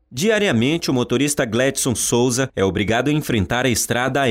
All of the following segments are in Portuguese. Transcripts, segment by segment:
Diariamente, o motorista Gledson Souza é obrigado a enfrentar a estrada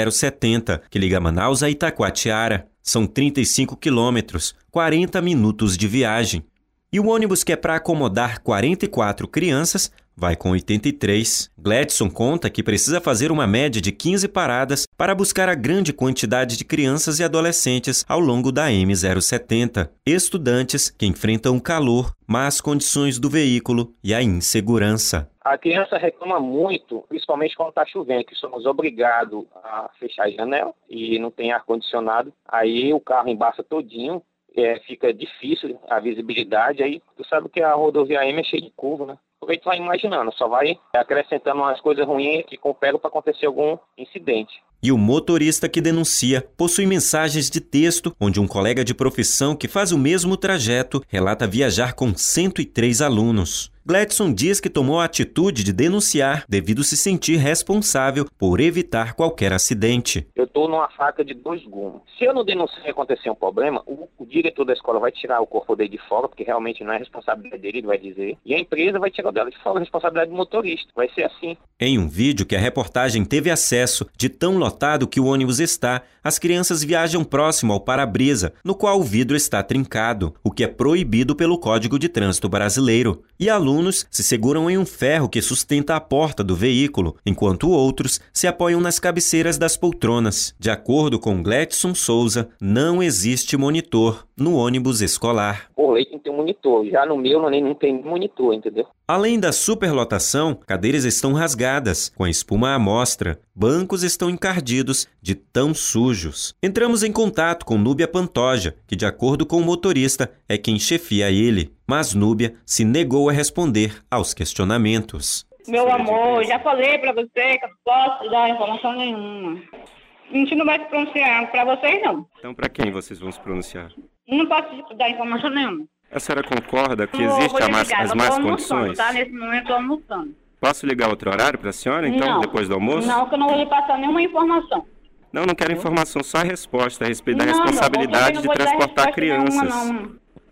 M070, que liga Manaus a Itacoatiara. São 35 quilômetros, 40 minutos de viagem. E o ônibus que é para acomodar 44 crianças vai com 83. Gledson conta que precisa fazer uma média de 15 paradas para buscar a grande quantidade de crianças e adolescentes ao longo da M070. Estudantes que enfrentam o calor, más condições do veículo e a insegurança. A criança reclama muito, principalmente quando está chovendo, que somos obrigados a fechar a janela e não tem ar-condicionado. Aí o carro embaça todinho, fica difícil a visibilidade. Aí tu sabe que a rodovia M é cheia de curva, né? Porque tu vai imaginando, só vai acrescentando umas coisas ruins que cooperam para acontecer algum incidente. E o motorista que denuncia possui mensagens de texto onde um colega de profissão que faz o mesmo trajeto relata viajar com 103 alunos. Gledson diz que tomou a atitude de denunciar devido se sentir responsável por evitar qualquer acidente. Eu estou numa faca de 2 gumes. Se eu não denunciar e acontecer um problema, o diretor da escola vai tirar o corpo dele de fora, porque realmente não é responsabilidade dele, ele vai dizer. E a empresa vai tirar dela de fora, a responsabilidade do motorista. Vai ser assim. Em um vídeo que a reportagem teve acesso, de tão lotado que o ônibus está, as crianças viajam próximo ao para-brisa, no qual o vidro está trincado, o que é proibido pelo Código de Trânsito Brasileiro. E alunos se seguram em um ferro que sustenta a porta do veículo, enquanto outros se apoiam nas cabeceiras das poltronas. De acordo com Gledson Souza, não existe monitor no ônibus escolar. Por lei tem que ter um monitor. Já no meu não tem monitor, entendeu? Além da superlotação, cadeiras estão rasgadas, com a espuma à mostra. Bancos estão encardidos de tão sujos. Entramos em contato com Núbia Pantoja, que, de acordo com o motorista, é quem chefia ele. Mas Núbia se negou a responder aos questionamentos. Meu amor, já falei pra você que eu não posso dar informação nenhuma. A gente não vai se pronunciar pra vocês, não. Então, para quem vocês vão se pronunciar? Não posso dar informação nenhuma. A senhora concorda que existem as más condições? Tá? Nesse momento, estou almoçando. Posso ligar outro horário para a senhora, então, não, depois do almoço? Não, que eu não vou lhe passar nenhuma informação. Não quero informação, só a resposta a respeito da responsabilidade de transportar crianças. Não.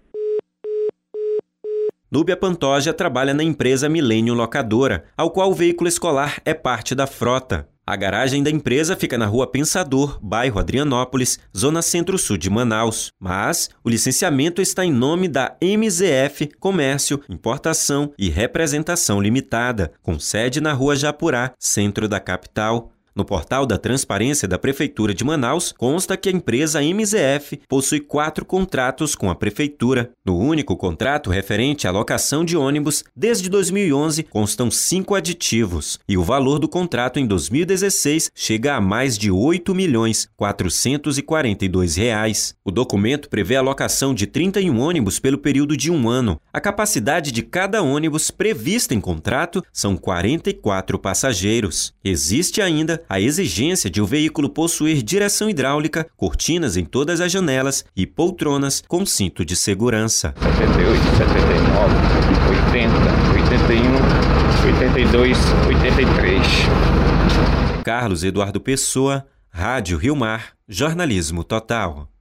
Núbia Pantoja trabalha na empresa Milênio Locadora, ao qual o veículo escolar é parte da frota. A garagem da empresa fica na Rua Pensador, bairro Adrianópolis, zona centro-sul de Manaus. Mas o licenciamento está em nome da MZF Comércio, Importação e Representação Limitada, com sede na Rua Japurá, centro da capital. No portal da Transparência da Prefeitura de Manaus, consta que a empresa MZF possui 4 contratos com a Prefeitura. No único contrato referente à locação de ônibus, desde 2011, constam 5 aditivos. E o valor do contrato em 2016 chega a mais de R$ 8.442.000. O documento prevê a locação de 31 ônibus pelo período de 1 ano. A capacidade de cada ônibus prevista em contrato são 44 passageiros. Existe ainda a exigência de o veículo possuir direção hidráulica, cortinas em todas as janelas e poltronas com cinto de segurança. 78, 79, 80, 81, 82, 83. Carlos Eduardo Pessoa, Rádio Rio Mar, Jornalismo Total.